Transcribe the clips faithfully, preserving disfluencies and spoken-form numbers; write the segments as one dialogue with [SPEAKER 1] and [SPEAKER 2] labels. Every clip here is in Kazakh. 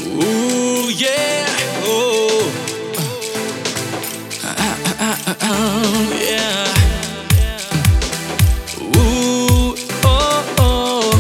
[SPEAKER 1] Ooh, yeah, oh. Ah, ah, ah, ah, ah, yeah. Ooh, oh, oh.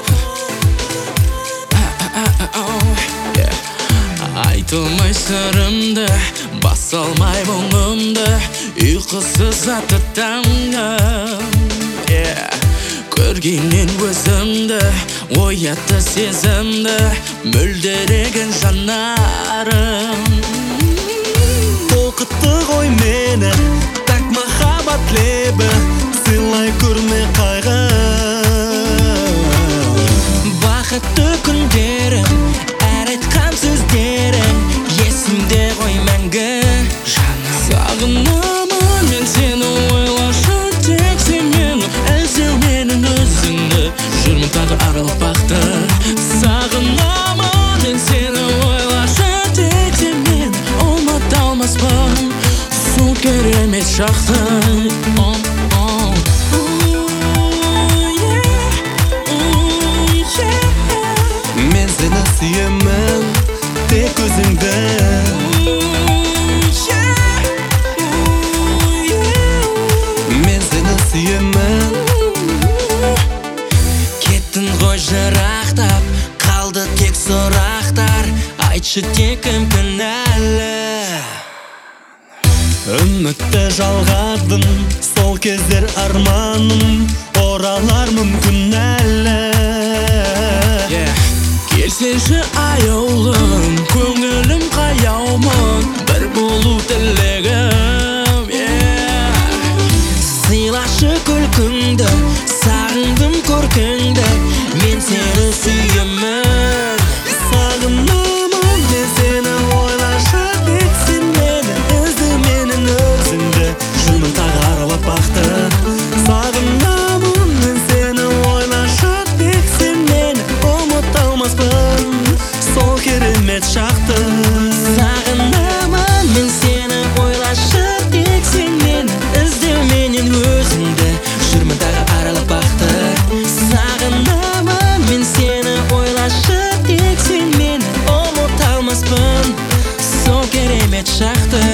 [SPEAKER 1] Ah, ah, ah, ah, oh, yeah. Айтылмай сырымды, басалмай мұңымды, ұйқысыз атты таңым, yeah. Көргеннен өзімді, оятты сезімді, мөлдіреген жанарым.
[SPEAKER 2] Толқытты ғой мені, так махаббат лебі, сыйлай көрме қайғы.
[SPEAKER 1] Бақытты күндерім, әр айтқан сөздерің, есімде ғой мәңгі жаным. Сағынамын мен сені, ойлашы тек сен мені, іздеу менің өзіңді, жүрмін тағы аралап бақты. Сағынамын мен сені, ойлашы тек сен мені, ұмыта алмаспын сол керемет шақты.
[SPEAKER 2] Мен сені сүйемін, тек өзіңді. Мен сені сүйемін.
[SPEAKER 1] Кеттің ғой жырақтап, қалды тек сұрақтар, айтшы тек кім кінәлі.
[SPEAKER 2] Үмітті жалғадым, сол кездер арманым оралар мүмкін әлі.
[SPEAKER 1] Келсенші аяулым, көңілім қаяумын, бір болу тілегім. Сыйлашы күлкіңді, сағындым көркіңді, мен сені сүйемін.
[SPEAKER 2] Сағынамын мен сені, ойлашы тек сен мені, ізде менің өзіңді, жүрмін тағы аралап бақты. Сағынамын мен сені, ойлашы тек сен мені, ұмыта алмаспын сол керемет шақты.
[SPEAKER 1] Сағынамын мен сені, ойлашы тек сен мені, іздеу менен өзіңді, жүрмін тағы аралап бақты. Сағынамын мен сені, ойлашы тек сен мені, ұмыта алмаспын сол керемет шақты.